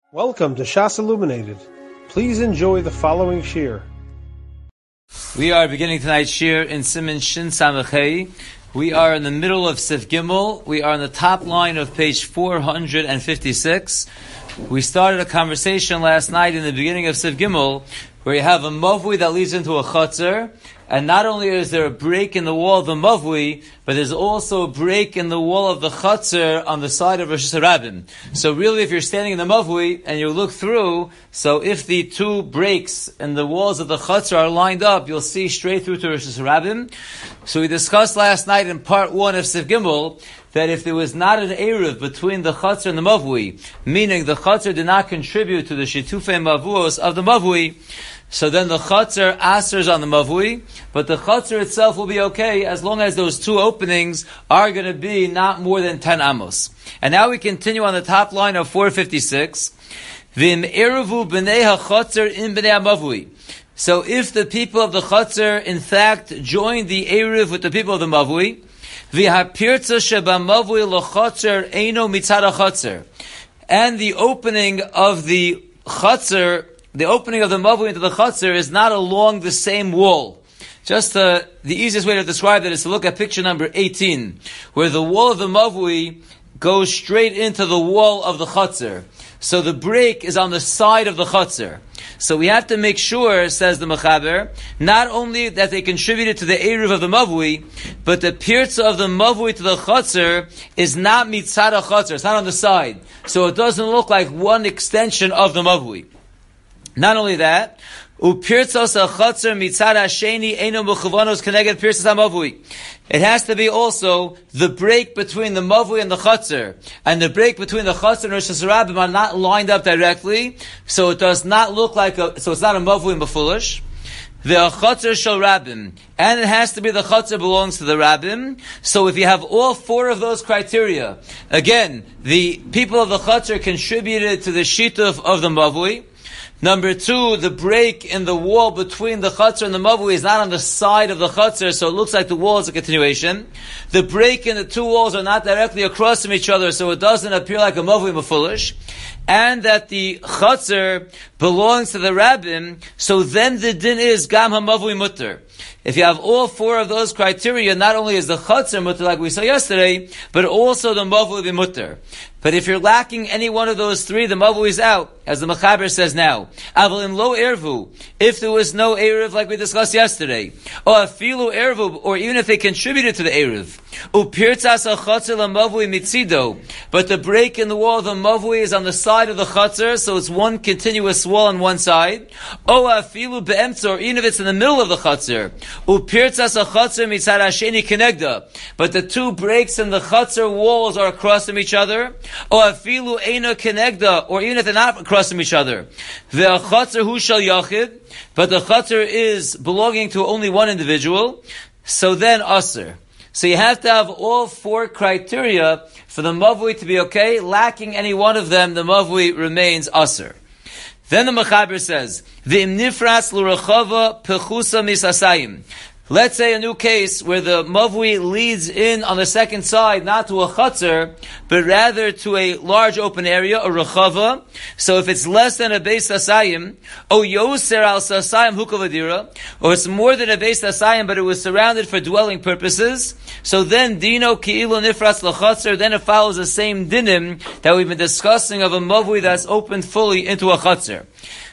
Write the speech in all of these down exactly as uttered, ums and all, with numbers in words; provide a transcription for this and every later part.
Welcome to Shas Illuminated. Please enjoy the following shir. We are beginning tonight's shir in Siman Shin Samachei. We are in the middle of Sif Gimel. We are on the top line of page four hundred fifty-six. We started a conversation last night in the beginning of Sif Gimel where you have a mavui that leads into a chutzner, and not only is there a break in the wall of the mavui, but there's also a break in the wall of the chutzner on the side of Rosh Hashanah. So really, if you're standing in the mavui and you look through, so if the two breaks in the walls of the chutzner are lined up, you'll see straight through to Rosh Hashanah. So we discussed last night in part one of Sif Gimel that if there was not an eruv between the chutzner and the mavui, meaning the chutzner did not contribute to the shitufei mavuos of the mavui, so then the chutzner asers on the mavui, but the chutzner itself will be okay as long as those two openings are going to be not more than ten amos. And now we continue on the top line of four fifty-six. V'im eruvu b'nei ha-chutzner in b'nei ha-mavui. So if the people of the chutzner in fact join the eruv with the people of the mavui, v'ha-pirtza sheba-mavui l'chutzner eino mitzad ha-chutzner, and the opening of the chutzner, the opening of the mavui into the chutzner is not along the same wall. Just uh, the easiest way to describe that is to look at picture number eighteen, where the wall of the mavui goes straight into the wall of the chutzner. So the break is on the side of the chutzner. So we have to make sure, says the Mechaber, not only that they contributed to the eruv of the mavui, but the pirza of the mavui to the chutzner is not mitzad ha-chutzner, it's not on the side. So it doesn't look like one extension of the mavui. Not only that, upirtzos ha-chutzner mitzad ha-sheni eino mechuvanos keneged pirtzos ha-mavui. It has to be also the break between the mavui and the chutzner, and the break between the chutzner and Rosh Hashanah are not lined up directly, so it does not look like a, so it's not a mavui mefulish. The chutzner shel rabbim, and it has to be the chutzner belongs to the rabbim. So if you have all four of those criteria, again, the people of the chutzner contributed to the shituf of the mavui. Number two, the break in the wall between the chutzner and the mavui is not on the side of the chutzner, so it looks like the wall is a continuation. The break in the two walls are not directly across from each other, so it doesn't appear like a mavui mefulish. And that the chutzner belongs to the rabbim, so then the din is gam ha-mavui mutter. If you have all four of those criteria, not only is the chutzner mutter like we saw yesterday, but also the mavui will be mutter. But if you're lacking any one of those three, the mavui is out, as the Mechaber says now. Aval in lo ervu, if there was no eruv like we discussed yesterday, or afilu ervu, or even if they contributed to the eruv, upirtzas ha-chutzner la-mavui mitzido, but the break in the wall of the mavui is on the side of the chutzner, so it's one continuous wall on one side, or afilu be'emtza, or even if it's in the middle of the chutzner, upirtzas ha-chutzner mitzad ha-sheni kenegda, but the two breaks in the chutzner walls are across from each other, or afilu eina kenegda, or even if they're not across from each other, ve'achutzner hu shel yachid, but the chutzner is belonging to only one individual, so then aser. So you have to have all four criteria for the mavui to be okay. Lacking any one of them, the mavui remains aser. Then the Mechaber says, "V'im nifras l'rechava pechusa misasayim." Let's say a new case where the mavui leads in on the second side, not to a chutzner, but rather to a large open area, a rechava. So if it's less than a beis hasayim, o yoser al sasayim hukavadira, or it's more than a beis hasayim, but it was surrounded for dwelling purposes, so then dino ki'ilu nifras l'chutzner, then it follows the same dinim that we've been discussing of a mavui that's opened fully into a chutzner.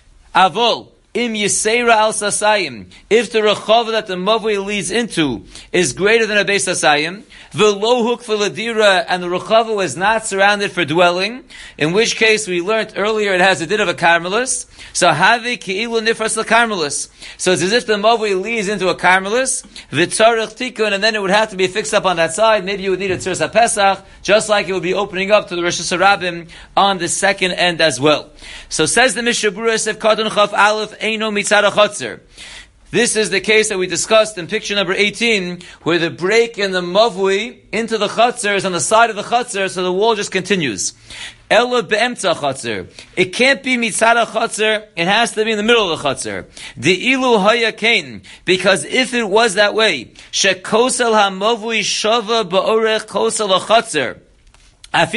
Avol, Im Yisera al Sasayim, if the rechava that the mavui leads into is greater than a beis hasayim, v'lo hukva l'dira, and the rechava was not surrounded for dwelling, in which case we learned earlier it has a din of a carmelis, so havi ki'ilu nifras l'karmelis. So it's as if the mavui leads into a carmelis, v'tzarech tikun, and then it would have to be fixed up on that side. Maybe you would need a tzuras HaPesach, just like it would be opening up to the Rosh Hashanah on the second end as well. So says the Mishnah Berurah, Sef Katan Chaf Aleph, Eino mitzad ha-chutzner. This is the case that we discussed in picture number eighteen, where the break in the mavui into the chutzner is on the side of the chutzner, so the wall just continues. Ella be'emtza chutzner. It can't be mitzad ha-chutzner, it has to be in the middle of the chutzner. De'ilu haya kain, because if it was that way, shekosel ha-mavui shava ba'orech kosel ha-chutzner, If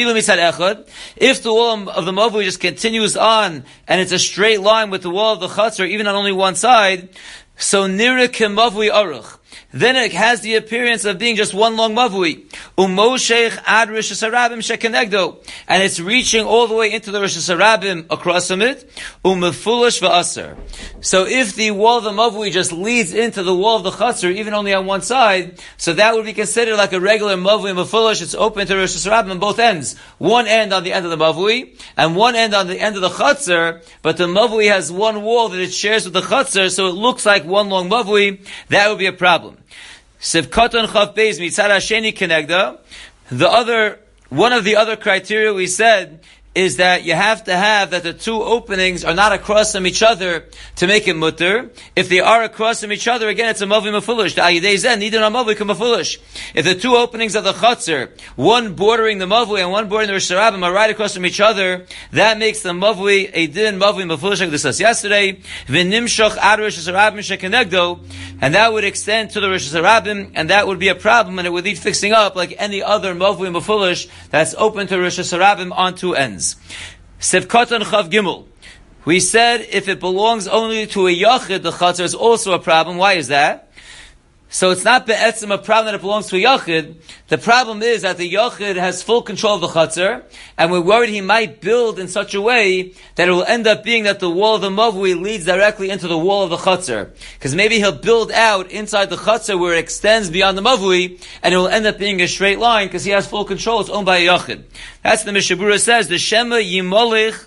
the wall of the mavui just continues on, and it's a straight line with the wall of the chutzner, even on only one side, so nira kemavui aruch, then it has the appearance of being just one long mavui. Umoshech ad Rosh Hashanah shekenegdo, and it's reaching all the way into the Rosh Hashanah across from it. Umefulish va'aser. So if the wall of the mavui just leads into the wall of the chutzner, even only on one side, so that would be considered like a regular mavui mefulish. It's open to Rosh Hashanah on both ends. One end on the end of the mavui, and one end on the end of the chutzner, but the mavui has one wall that it shares with the chutzner, so it looks like one long mavui. That would be a problem. Sivkoton Chav Beis Mitzad Hasheni Kenegda. The other, one of the other criteria we said is that you have to have that the two openings are not across from each other to make it mutter. If they are across from each other, again, it's a mavi mefulish. The ayidei zen neither a mavi mefulish. If the two openings of the chutzner, one bordering the mavi and one bordering the Rosh Hashanah, are right across from each other, that makes the mavi a din mavi mefulish, like we discussed yesterday. V'nimshach ad Rosh Hashanah shekenegdo, and that would extend to the Rosh Hashanah, and that would be a problem, and it would need fixing up like any other mavi mefulish that's open to Rosh Hashanah on two ends. Sivkotan Chav Gimel. We said if it belongs only to a yachid, the chutzner is also a problem. Why is that? So it's not be'etzim a problem that it belongs to a yachid. The problem is that the yachid has full control of the chutzner, and we're worried he might build in such a way that it will end up being that the wall of the mavui leads directly into the wall of the chutzner. Because maybe he'll build out inside the chutzner where it extends beyond the mavui, and it will end up being a straight line because he has full control. It's owned by a yachid. That's the Mishnah Berurah says, the Shema Yimolich,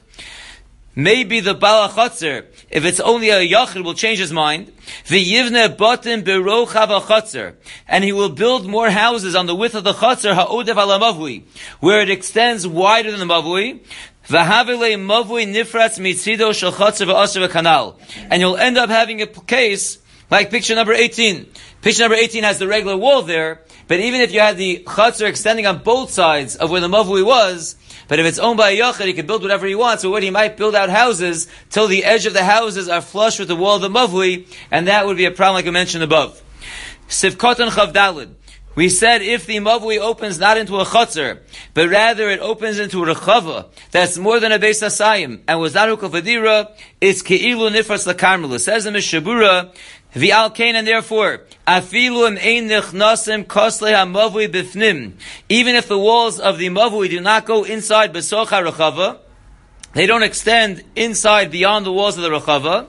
maybe the Bala Chutzner, if it's only a Yachid, will change his mind. V'yivne batim berochav ha'chutzner, and he will build more houses on the width of the Chutzner, ha'odev ala mavui, where it extends wider than the mavui. V'havile mavui nifratz mitzido shel Chutzner v'aser v'kanal, and you'll end up having a case like picture number eighteen. Picture number eighteen has the regular wall there, but even if you had the Chutzner extending on both sides of where the mavui was, but if it's owned by a yachid, he can build whatever he wants. So what he might build out houses till the edge of the houses are flush with the wall of the mavui, and that would be a problem like I mentioned above. Sivkotan Chav Daled. We said if the mavui opens not into a chutzner, but rather it opens into a rechava, that's more than a beis hasayim, and was not ukal fadira, it's keilu nifras lakarmel. It says in Mishnah Berurah, V'al kain, and therefore, afilu im ein nichnasim koslei ha-mavui bifnim. Even if the walls of the mavui do not go inside besoch ha-rechava, they don't extend inside beyond the walls of the rechava.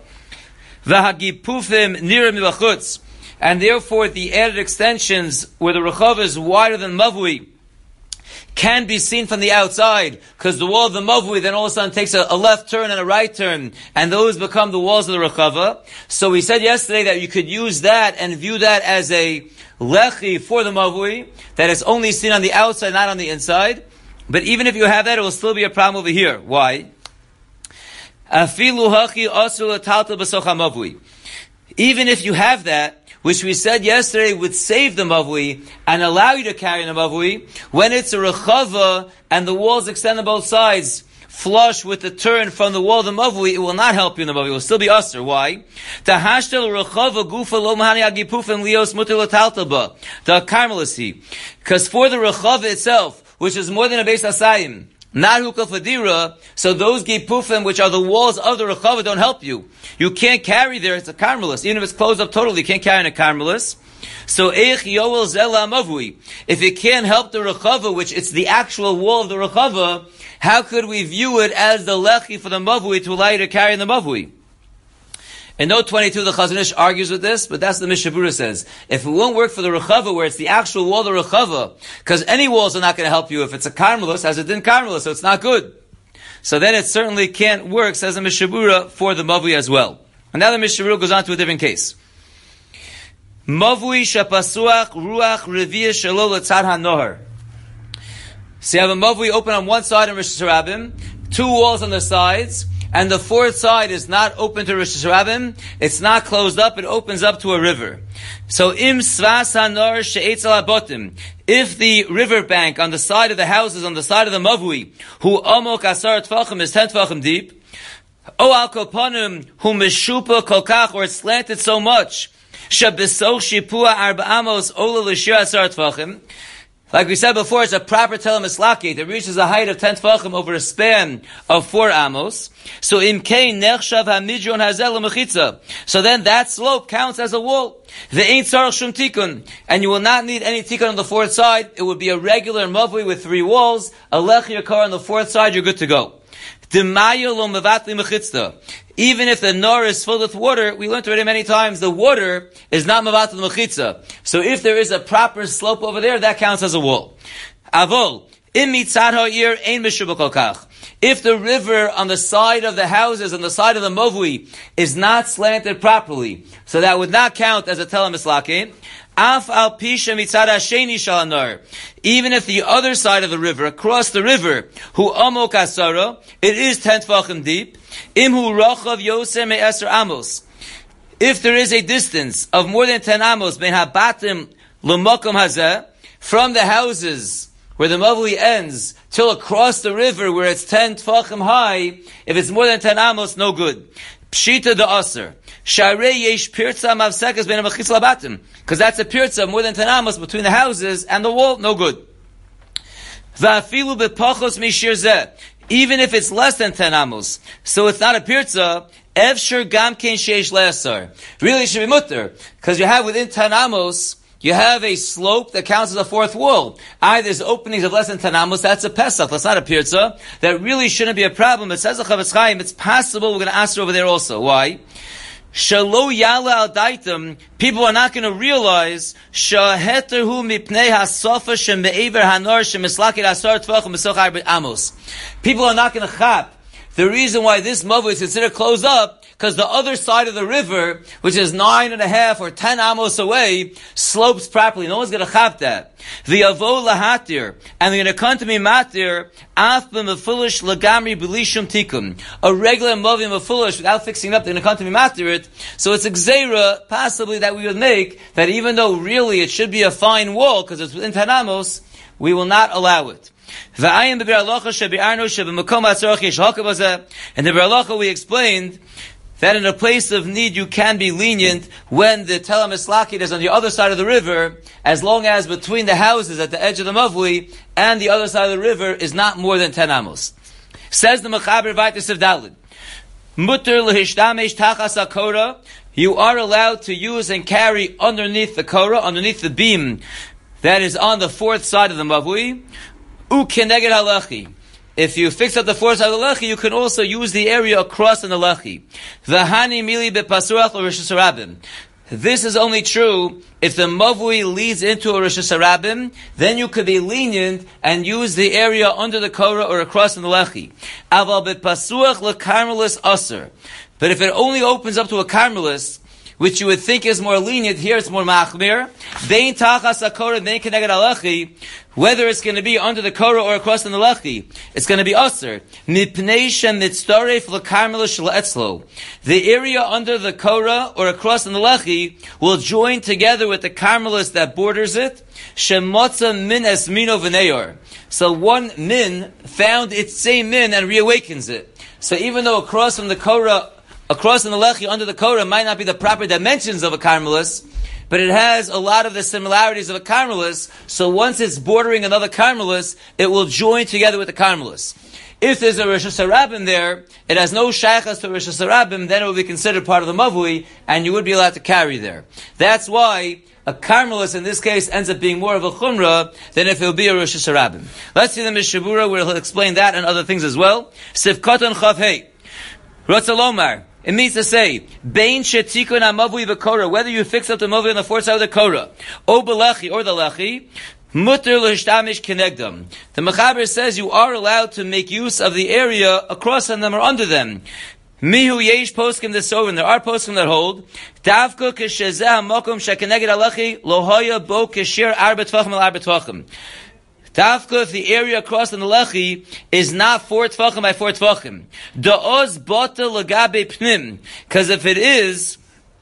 V'hagipufim nira mibachutz, and therefore the added extensions where the rechava is wider than mavui can be seen from the outside, because the wall of the mavui then all of a sudden takes a, a left turn and a right turn, and those become the walls of the rechava. So we said yesterday that you could use that and view that as a lechi for the mavui, that is only seen on the outside, not on the inside. But even if you have that, it will still be a problem over here. Why? Afilu hachi asur l'taltal b'soch ha-mavui. Even if you have that, which we said yesterday would save the mavui and allow you to carry the mavui, when it's a rechava and the walls extend on both sides, flush with the turn from the wall of the mavui, it will not help you in the mavui. It will still be usher. Why? The karmelisi. Because for the rechava itself, which is more than a beis hasayim, not hukal fadira, so those gipufim, which are the walls of the rechava, don't help you. You can't carry there, it's a karmelis. Even if it's closed up totally, you can't carry in a karmelis. So, eich yoel zela mavui. If it can't help the rechava, which it's the actual wall of the rechava, how could we view it as the lechi for the mavui to allow you to carry in the mavui? In note twenty-two, the Chazon Ish argues with this, but that's the Mishnah Berurah says. If it won't work for the rechava, where it's the actual wall of the rechava, because any walls are not going to help you if it's a karmelis, as it didn't karmelis, so it's not good. So then it certainly can't work, says the Mishnah Berurah, for the mavui as well. And now the Mishnah Berurah goes on to a different case. Mavui shapasuach ruach reviyah shelo letzad hanohar. So you have a mavui open on one side in Rosh Hashanah, two walls on the sides, and the fourth side is not open to Rosh Hashanah, it's not closed up, it opens up to a river. So im svas hanor she'etz al abotim, if the river bank on the side of the houses, on the side of the mavui, hu amok asar tfachim, is ten tfachim deep, o al kopanim hu meshupa kolkach, or it's slanted so much, shebesoch shipua arba amos ola l'shir asar tfachim, Like we said before, it's a proper telemislaki that reaches a height of ten tefachim over a span of four amos. So imkein nechshav hamidron hazel l'mechitza. So then that slope counts as a wall. The ain't tzarich shum tikun, and you will not need any tikun on the fourth side. It would be a regular mavui with three walls, a lech yakar on the fourth side. You're good to go. Demaya lo mevatli mechitzta. Even if the nor is filled with water, we learned already many times, the water is not mevatli mechitza. So if there is a proper slope over there, that counts as a wall. Avol im mitzad ha'ir ein meshubah kol kach. If the river on the side of the houses, on the side of the mavui, is not slanted properly, so that would not count as a telemislaki. Af al pisha mitzad hasheni shal nar. Even if the other side of the river, across the river, hu amok asara, it is ten tefachim deep. Imhu rachav yoser me'eser amos. If there is a distance of more than ten amos, ben habatim l'makom hazeh, from the houses where the mavui ends till across the river where it's ten tefachim high, if it's more than ten amos, no good. Pshita de aser. Sharei yesh pirza mavsekas ben hamachitz labatim. Because that's a pirza more than ten amos between the houses and the wall, no good. Va'afilu bepachos mishir zeh. Even if it's less than ten amos, so it's not a pirza, evshir gam kein sheish le'asar. Really it should be mutter, because you have within ten amos, you have a slope that counts as a fourth wall. Either there's openings of less than ten amos, that's a pesach, that's not a pirza. That really shouldn't be a problem. It says the Chavetz Chaim, it's possible we're going to ask over there also. Why? Shalo yala al daitem, people are not going to realize shaheter hu mipnei hasofa sheme'ever hanor shemislakid asar tvachim mesoch arbet amos. People are not going to chap the reason why this mavui is considered closed up, because the other side of the river, which is nine and a half or ten amos away, slopes properly. No one's going to chap that. The avo lahatir, and they're going to come to me matir, af b'mefulish lagamri b'lishum tikkun. A regular mavui mefulish, without fixing it up, they're going to come to me matir it. So it's a gzeira, possibly, that we would make, that even though really it should be a fine wall, because it's within ten amos, we will not allow it. And the Biur Halacha we explained that in a place of need you can be lenient when the telemislaki is on the other side of the river, as long as between the houses at the edge of the mavui and the other side of the river is not more than ten amos. Says the Mechaber Vaitis of Dalid, Mutter lehishtamesh tachas hakora, you are allowed to use and carry underneath the kora, underneath the beam that is on the fourth side of the mavui. U keneged halachi. If you fix up the fourth side of the lechi, you can also use the area across in the lechi. V'hani mili bepasuach or Rosh Hashanah. This is only true if the mavui leads into a Rosh Hashanah, then you could be lenient and use the area under the korah or across in the lechi. Aval bepasuach lekarmelis aser. But if it only opens up to a karmelis, which you would think is more lenient, here it's more machmir. Bein tachas hakora, bein keneged halachi. Whether it's going to be under the korah or across in the lechi, it's going to be aser. Mipnei shem mitzaref lekarmelis shel etzlo. The area under the korah or across in the lechi will join together with the karmelis that borders it. Shemotza min es mino v'neyor. So one min found its same min and reawakens it. So even though across from the korah, across in the lechi, under the korah, might not be the proper dimensions of a karmelis, but it has a lot of the similarities of a karmelis, so once it's bordering another karmelis, it will join together with the karmelis. If there's a Rosh Hashanah there, it has no shaychas to Rosh Hashanah, then it will be considered part of the mavui, and you would be allowed to carry there. That's why a karmelis in this case ends up being more of a chumrah than if it would be a Rosh Hashanah. Let's see the Mishabura where he'll explain that and other things as well. Sifkatan Chav Hei. Ratzalomar. It means to say, Bein shetikun hamavui v'korah, whether you fix up the mavui on the fourth side of the korah, o b'lechi, or the lechi, mutter l'hishtamish kenegdam. The Mechaber says you are allowed to make use of the area across on them or under them. Mihu yesh poskim desovin, there are poskim that hold, Davka k'shezeh ha'mokum shekeneged halechi, lohaya bo k'shir arba tvachim al arba tvachim. Tafka, if the area across in the lechi is not four tefachim by four tefachim. Da'oz bota lagabe pnim. Because if it is,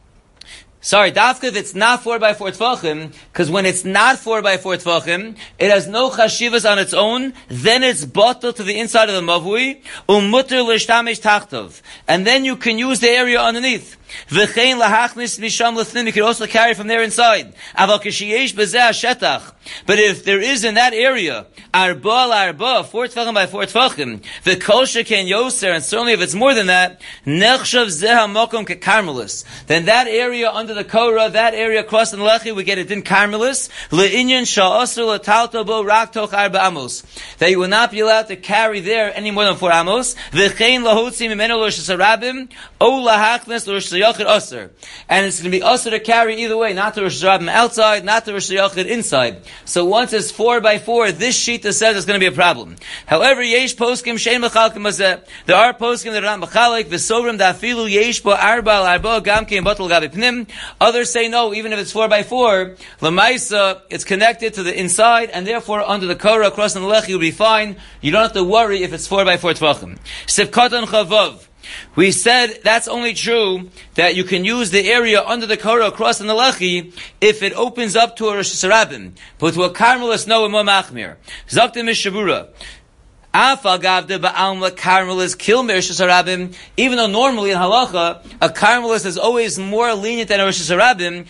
sorry, Tafka, if it's not four by four tefachim, because when it's not four by four tefachim, it has no chashivas on its own, then it's bota to the inside of the mavui, umutter l'shtamesh tachtov. And then you can use the area underneath. V'chein lahachnis misham l'thnim, you could also carry from there inside. Aval kishiyesh b'zeh shetach. But if there is in that area, arba l'arba, four tefachim by four tefachim, the kol sheken yoser, and certainly if it's more than that, nechshav zeh ha'mokom kekarmelis, then that area under the Korah, that area across the Lechi, we get it in karmelis, le'inyan sha'asr l'talto bo rak toch arba amos, that you will not be allowed to carry there any more than four amos, v'chein lahotzi mimenu l'rosh hasharabim, o lahachnes l'rosh hashayachid asr, and it's going to be asr to carry either way, not the rosh hasharabim outside, not the rosh hashayachid inside. So once it's four by four, this sheet that says it's going to be a problem. However, yesh poskim shein mechalkim mazeh. There are poskim that are not mechalik. V'sobrim dafilu yesh bo arba al arba gamke and batal gabi pnim. Others say no, even if it's four by four, lemaisa, it's connected to the inside, and therefore under the Korah across the Lechi you'll be fine. You don't have to worry if it's four by four tvachim. Sivkatan chavav. We said that's only true that you can use the area under the Korah across the Lechi if it opens up to a Rosh Hashanah, but to a Carmelis, no, more machmir. Zaktim Mishabura. Even though normally in halacha a carmelis is always more lenient than a rosh hashanah,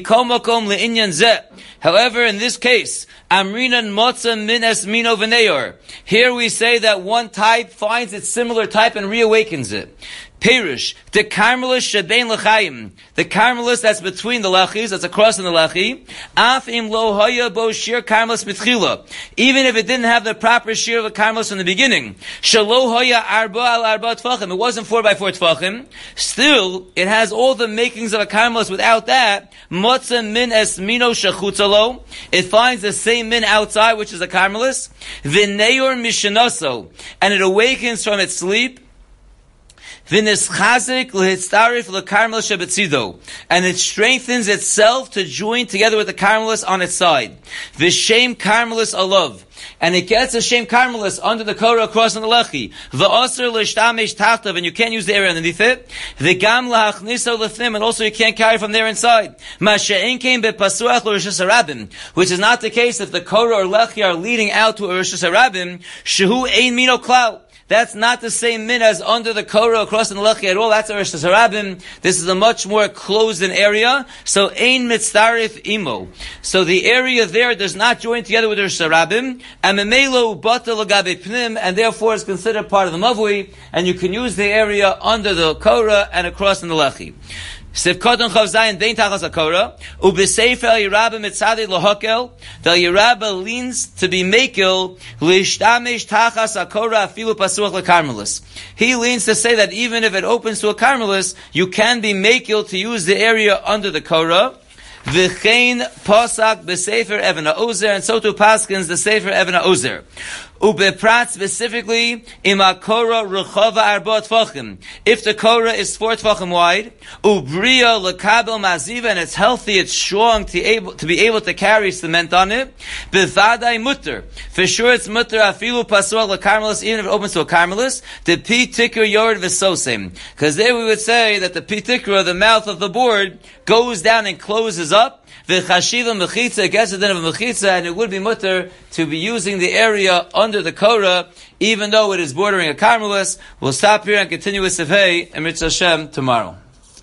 however, in this case, amrinan motza minas mino v'neyor. Here we say that one type finds its similar type and reawakens it. Perush, the Carmelis shebein l'chaim, the Carmelis that's between the lachis, that's across in the lachi, af im lo haya bo shir Carmelis mitchila, even if it didn't have the proper shir of a Carmelis from the beginning, shalo haya arba al arba tfachim, it wasn't four by four tfachim, still, it has all the makings of a Carmelis. Without that, motza min es mino shechutzalo, it finds the same min outside, which is a Carmelis, v'neyor mishanaso, and it awakens from its sleep, and it strengthens itself to join together with the Carmelis on its side. V'shem Carmelis alav. And it gets a shem Carmelis under the Korah across on the Lechi. V'aser l'shtamesh tachtav, and you can't use the area underneath it. V'gam lahachniso l'thnim, and also you can't carry from there inside. Masha'en came bepasuach l'rosh hasharabim, which is not the case if the Korah or Lechi are leading out to a rosh hasharabim. Shehu ein mino klau. That's not the same min as under the Korah across in the Lechi at all. That's a Rosh Hashanah. This is a much more closed-in area. So, ein mitzarif imo. So the area there does not join together with the Rosh Hashanah. And memelo bata l'gabe pnim, and therefore is considered part of the Mavui. And you can use the area under the Korah and across in the Lechi. Sivkoton chav zayin bein tachas hakora ubesefer el Yerabba mitzadei lohakel. The Yerabba leans to be makel l'ishtamesh tachas hakora afilu pasuach lekarmelis. He leans to say that even if it opens to a karmelis, you can be makel to use the area under the Korah. V'chein posak b'sefer Even HaOzer, and so too paskins the sefer Even HaOzer. Ubeprat specifically, ima Korah rechava arba tfachim. If the Korah is four tfachim wide, ubria lekabel maziva, and it's healthy, it's strong to able to be able to carry cement on it. Bevadai mutter, for sure it's mutter afilu pasuach lekarmelis, even if it opens to a karmelis. The pi tikra yored v'sosem, because there we would say that the pi tikra, the mouth of the board, goes down and closes up. V'chashiva mechitza, gets the din of a mechitza, and it would be mutter to be using the area under the Korah, even though it is bordering a karmelis. We'll stop here and continue with Sefei and Mitzvah Hashem tomorrow.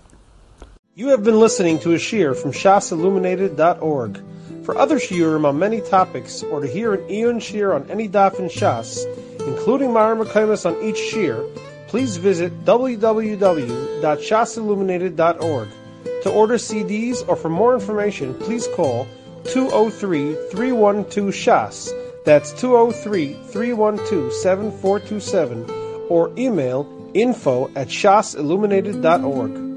You have been listening to a shiur from shas illuminated dot org. For other shiurim on many topics, or to hear an Iyun shiur on any daf in Shas, including Mara Mekaymas on each shiur, please visit w w w dot shas illuminated dot org. To order C Ds or for more information, please call two oh three, three one two, shas. That's two oh three, three one two, seven four two seven. Or email info at shas illuminated dot org.